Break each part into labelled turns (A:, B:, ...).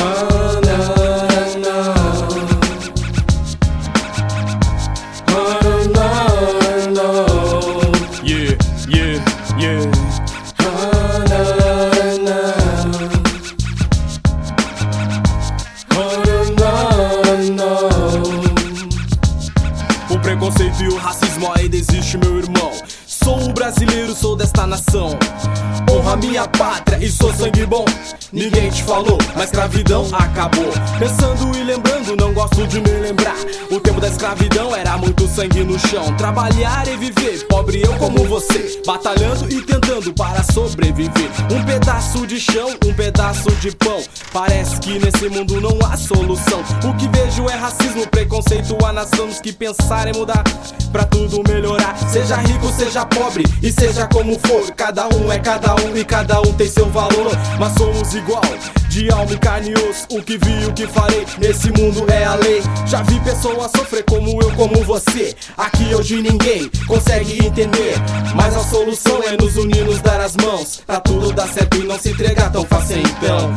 A: O preconceito e o racismo ainda existe, meu irmão. Sou um brasileiro, sou desta nação. Honra minha pátria e sou sangue bom. Ninguém te falou, mas escravidão acabou. Pensando e lembrando, não gosto de me lembrar. O tempo da escravidão era muito sangue no chão. Trabalhar e viver, pobre eu como você, batalhando e tentando para sobreviver. Um pedaço de chão, um pedaço de pão. Parece que nesse mundo não há solução. O que vejo é racismo, preconceito a nação. Temos que pensar em mudar pra tudo melhorar. Seja rico, seja pobre e seja como for, cada um é cada um e cada um tem seu valor. Mas somos igual, de alma e carne e osso. O que vi, o que farei, nesse mundo é a lei. Já vi pessoas sofrer como eu, como você. Aqui hoje ninguém consegue entender, mas a solução é nos unir, nos dar as mãos, pra tudo dar certo e não se entregar tão fácil então.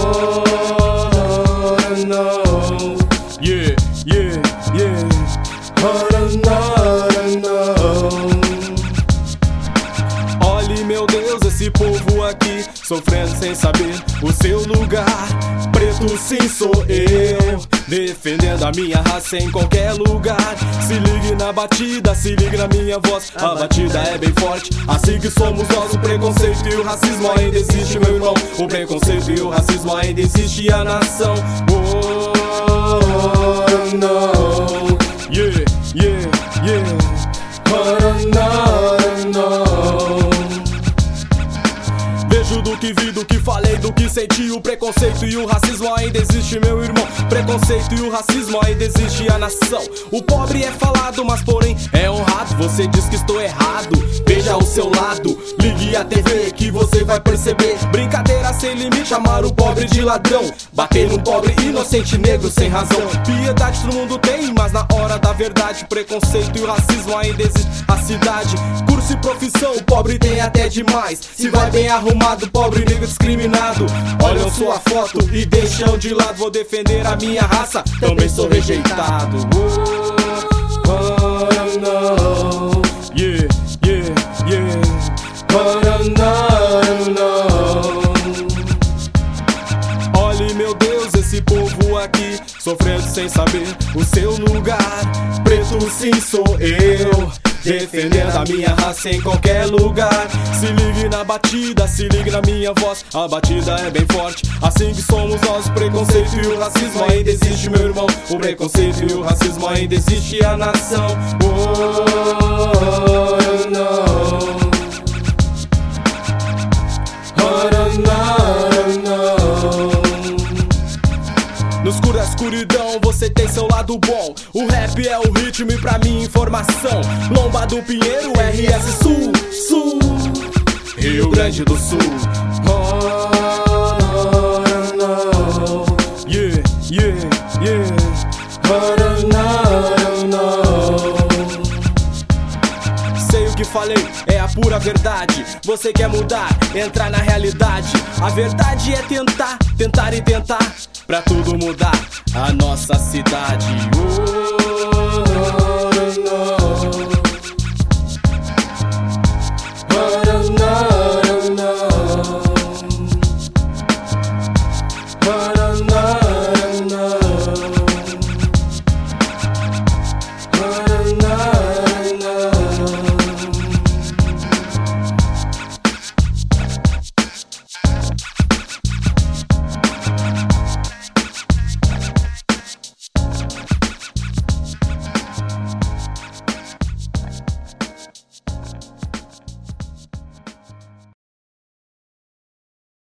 A: Oh, no. Yeah, yeah, yeah. Oh, no, no. Olhe, meu Deus, esse povo aqui sofrendo sem saber o seu lugar. Preto sim sou eu, defendendo a minha raça em qualquer lugar. Se ligue na batida, se ligue na minha voz. A batida é bem forte, assim que somos nós. O preconceito e o racismo ainda existe, meu irmão. O preconceito e o racismo ainda existe, a nação. Oh, no. Yeah, yeah, yeah. Oh, no, no. Vejo do que vi, do que falei, do que senti. O preconceito e o racismo ainda existe, meu irmão. Preconceito e o racismo ainda existe, a nação. O pobre é falado, mas porém é honrado. Você diz que estou errado, veja ao seu lado. Ligue a TV que você vai perceber. Brincadeira sem limite, chamar o pobre de ladrão. Bater num pobre inocente negro sem razão. Piedade todo mundo tem, mas na hora da verdade, preconceito e o racismo ainda existe a cidade. Curso e profissão, o pobre tem até demais. Se vai bem arrumado, pobre negro discriminado. Olham sua foto e deixam de lado. Vou defender a minha raça, também sou rejeitado. Oh, no. Yeah, yeah, yeah. Oh, no, no. Olhe, meu Deus, esse povo aqui sofrendo sem saber o seu lugar. Preto sim sou eu, defendendo a minha raça em qualquer lugar. Se ligue na batida, se ligue na minha voz. A batida é bem forte, assim que somos nós. O preconceito e o racismo ainda existe, meu irmão. O preconceito e o racismo ainda existe, a nação. Oh, no. Oh, no, no. No escuro da escuridão, você tem seu lado bom. O rap é o ritmo e pra mim informação. Lomba do Pinheiro, RS Sul, Sul, Rio Grande do Sul. Oh, no. Yeah, yeah, yeah. Oh, no, no. Sei o que falei, é a pura verdade. Você quer mudar, entrar na realidade. A verdade é tentar, tentar e tentar, pra tudo mudar a nossa cidade. Oh, no.